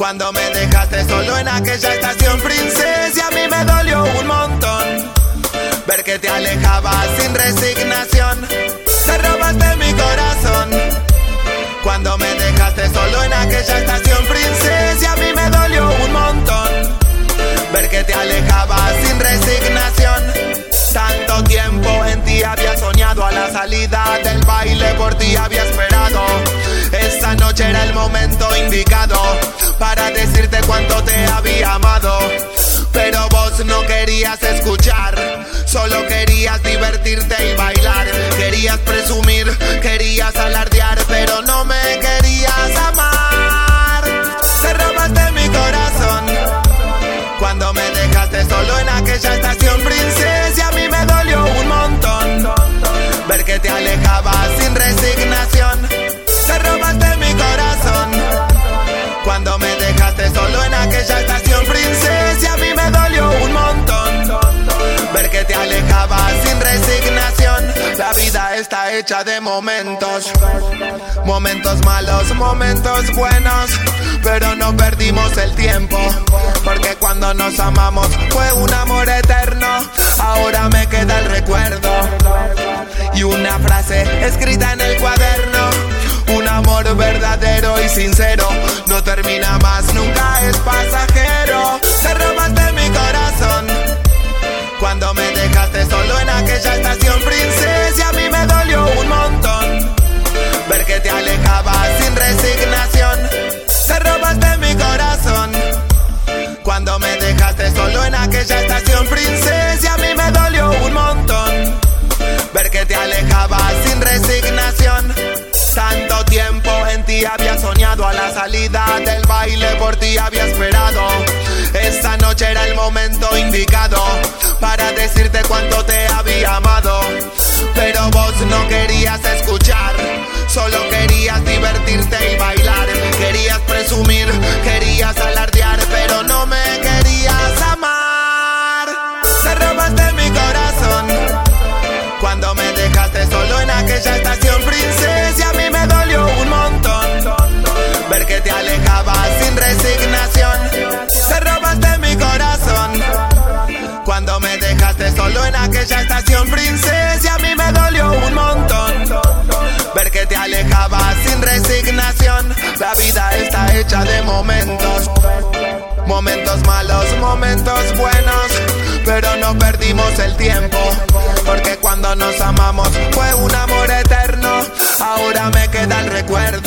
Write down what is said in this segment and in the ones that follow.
Cuando me dejaste solo en aquella estación, princesa, a mí me dolió un montón ver que te alejabas sin resignación. Te robaste mi corazón. Cuando me dejaste solo en aquella estación, princesa, a mí me dolió un montón ver que te alejabas sin resignación. Tanto tiempo en ti había soñado, a la salida del baile por ti había esperado. Esa noche era el momento indicado para decirte cuánto te había amado. Pero vos no querías escuchar, solo querías divertirte y bailar. Querías presumir, querías alardear, pero no me querías amar. Te robaste mi corazón. Cuando me dejaste solo en aquella estación, princesa, a mí me dolió un montón ver que te alejabas sin resignación. Te robaste mi corazón. Cuando me dejaste solo en aquella estación, princesa, a mí me dolió un montón ver que te alejabas sin resignación. La vida está hecha de momentos, momentos malos, momentos buenos, pero no perdimos el tiempo, porque cuando nos amamos fue un amor eterno. Ahora me queda el recuerdo y una frase escrita en el cuaderno: un amor verdadero y sincero no termina más, nunca es pasajero. Te robaste mi corazón. Cuando me dejaste solo en aquella estación, princesa, a mí me dolió un montón ver que te alejabas sin resignación. Te robaste mi corazón. Cuando me dejaste solo en aquella estación, princesa, a mí me dolió un montón ver que te alejabas sin resignación. Tanto tiempo en ti había soñado, a la salida del baile por ti había esperado. Esa noche era el momento indicado para decirte cuánto te había amado. Pero vos no querías escuchar, solo querías divertirte y bailar. Querías presumir, querías alardear, pero no me querías amar. Te robaste mi corazón. Cuando me dejaste solo en aquella estación, princesa, a mí me dolió un montón ver que te alejabas sin resignación. Te robaste mi corazón. Cuando me dejaste solo en aquella estación, princesa, a mí me dolió un montón ver que te alejabas sin resignación. La vida está hecha de momentos, momentos malos, momentos buenos, pero no perdimos el tiempo, porque cuando nos amamos fue un amor eterno. Ahora me queda el recuerdo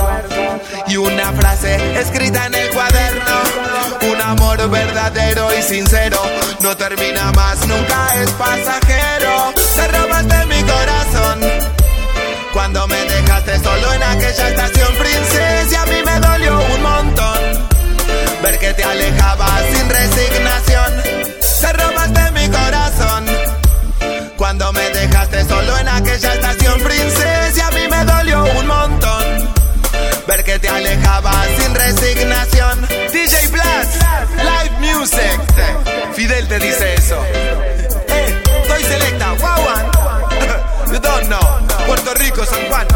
y una frase escrita en el cuaderno: un amor verdadero y sincero no termina más, nunca es pasajero. Te robaste mi corazón. Cuando me dejaste solo en aquella estación, princesa, a mí me dolió un montón ver que te alejabas sin resignación. Te robaste mi corazón. Cuando me dejaste solo en aquella estación, princesa, a mí me dolió un montón ver que te alejabas sin resignación. DJ Blast, Live Music. Fidel te dice eso. Estoy selecta, Wawan. You don't know. Puerto Rico, San Juan.